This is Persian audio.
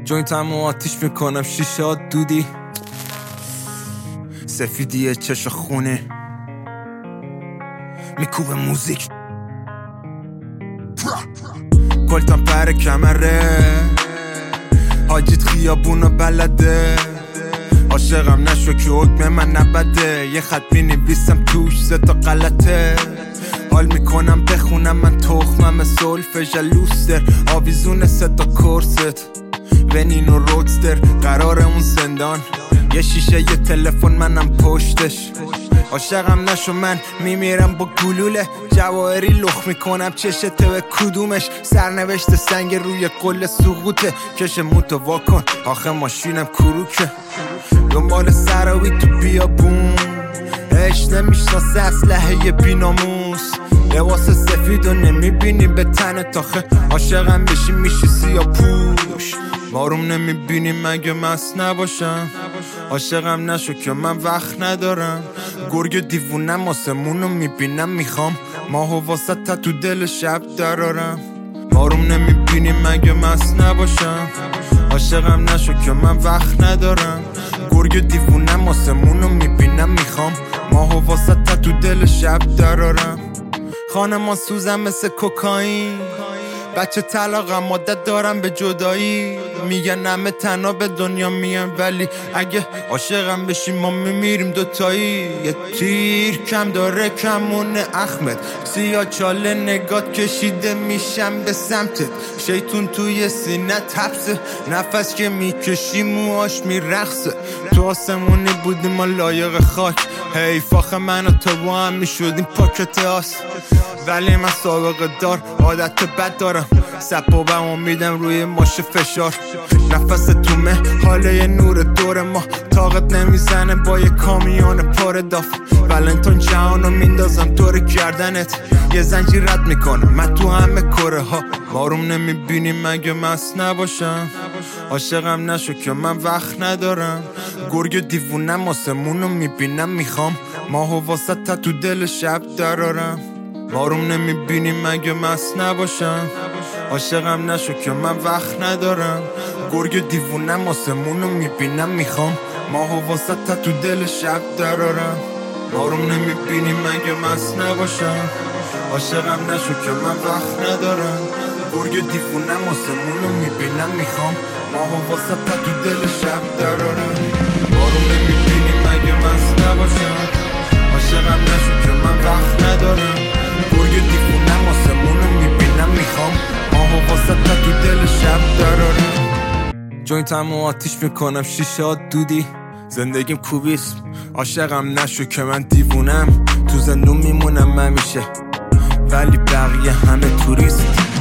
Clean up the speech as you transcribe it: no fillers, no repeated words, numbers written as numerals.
جوینتمو آتیش میکنم، شیشات دودی سفیدیه چش خونه میکوبه موزیک کلتم پر کمره حاجیت خیابونو بلده عاشقم نشو که حکم من نبده یه خط مینویسم توش ستا غلطه حال میکنم بخونم من تخمم سولف جلوستر آویزون ستا کرست ونین و رودستر قرار اون زندان یه شیشه یه تلفن منم پشتش عاشقم نشو من میمیرم با گلوله جواهری لخ میکنم چشته به کدومش سرنوشت سنگ روی قل سقوطه کش موتو واکن آخه ماشینم کروکه دنبال سراوی تو بیابون عشق نمیشناسه اسلحه بیناموس لباس سفید و نمیبینی به تنت آخه عاشقم بشی میشی سیاه پوش ماروم نمیبینی مگه مست نباشم عاشقم نشو که من وقت ندارم گرگ دیوونم آسمونو میبینم میخوام ماهو واسه تو دل شب درارم ماروم نمیبینی مگه مست نباشم عاشقم نشو که من وقت ندارم گرگ دیوونم آسمونو میبینم میخوام ماهو واسه تو دل شب درارم خانمان سوزم مثل کوکائین بچه طلاقم عادت دارم به جدایی میگن همه تنها به دنیا میان ولی اگه عاشقم بشیم ما میمیریم دوتایی یه تیر کم داره کمون احمد سیاه چاله نگات کشیده میشم به سمتت شیطون توی سینه تپسه نفس که میکشی موهاش میرقصه تو آسمونی بودیم ما لایق خاک حیف آخه من و تو با هم میشدیم پاکت آس ولی من سابقه دار عادت بد دارم سپا امیدم روی ماش فشار نفس تومه حاله یه نور دور ما طاقت نمیزنه با یه کامیون پر داف ولنتون جهانو میندازم دور گردنت یه زنجیر رد میکنم من تو همه کره ها ماروم نمیبینی مگه مست نباشم عاشقم نشو که من وقت ندارم گرگ دیوونم آسمونو میبینم میخوام ماهو واسه تو دل شب درارم ماروم نمیبینی مگه مست نباشم عاشقم نشو که من وقت ندارم گرگ دیوونم آسمونو میبینم میخوام ماهو واسه تو دل شب درارم ماروم نمیبینی مگه مست نباشم عاشقم نشو که من وقت ندارم گرگ دیوونم آسمونو میبینم میخوام ماهو واسه تو دل شب درارم ماروم نمیبینی مگه مست نباشم عاشقم نشو که من وقت ندارم گرگ دیوونم آسمونو میبینم میخوام ماهو واسه تو دل شب درارم جوینتمو آتیش میکنم شیشات دودی زندگیم کوبیسم عاشقم نشو که من دیوونم تو زندون میمونم همیشه ولی بقیه همه توریست